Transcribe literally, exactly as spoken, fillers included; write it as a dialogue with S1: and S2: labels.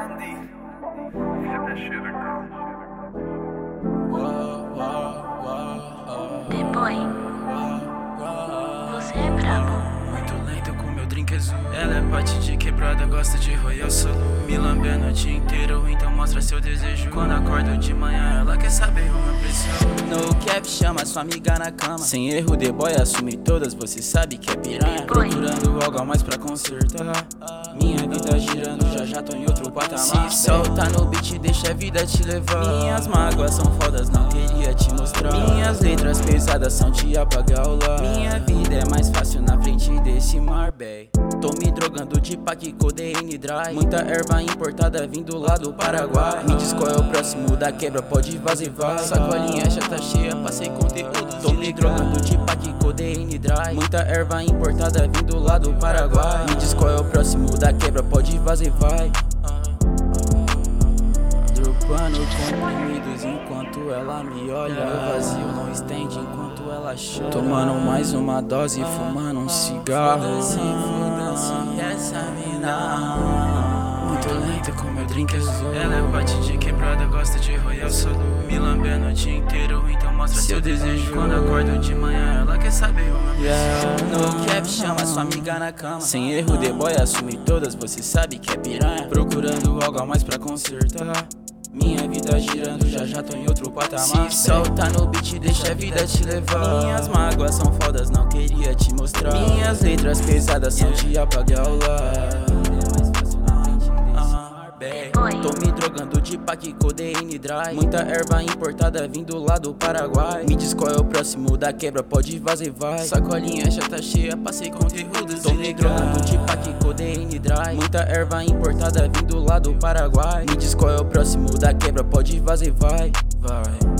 S1: Andy. Get that shit girl.
S2: B-boy, você é brabo.
S3: Muito lento com meu drink azul. Ela é parte de quebrada, gosta de royal solo. Me lambendo o dia inteiro, então mostra seu desejo. Quando acordo de manhã, ela quer saber o meu preço. No cap, chama sua amiga na cama. Sem erro, the boy assume todas, você sabe que é piranha. Procurando algo a mais pra consertar. Minha vida girando, já já tô em outro patamar. Se solta no beat, deixa a vida te levar. Minhas mágoas são fodas, não queria te mostrar. Minhas letras pesadas são te apagar o lar. Minha vida é mais fácil na frente desse mar, bey. Tô me drogando de pack, codeína dry. Muita erva importada vindo lá do Paraguai. Me diz qual é o próximo da quebra, pode vazar, vai. Sacolinha já tá cheia, passei conteúdo. Tô me drogando de pack, codeína dry. Muita erva importada vindo lá do Paraguai. Me diz qual é o próximo da quebra, pode vazar, vai. Dropando comprimidos enquanto ela me olha. Meu vazio não estende enquanto ela chora. Tomando mais uma dose, fumando um cigarro. Foda-se, foda-se essa mina. Muito lenta com meu drink azul. Ela é parte de quebrada, gosta de royal solo. Me lambendo o dia inteiro, então mostra seu desejo. Quando acordo de manhã, ela quer saber o meu yeah. No cap, chama sua amiga na cama. Sem erro, the boy assume todas, você sabe que é piranha. Procurando algo a mais pra consertar. Minha vida girando, já já tô em outro patamar. Se solta no beat, deixa a vida te levar. Minhas mágoas são fodas, não queria te mostrar. Minhas letras pesadas são te apagar o lar. Tô me drogando de pack, codeína dry. Muita erva importada vindo lá do Paraguai. Me diz qual é o próximo da quebra, pode vazar, vai. Sacolinha já tá cheia, passei conteúdo. Tô me drogando de pack, codeína dry. Muita erva importada vindo lá do Paraguai. Me diz qual é o próximo da quebra, pode vazar, vai. Vai.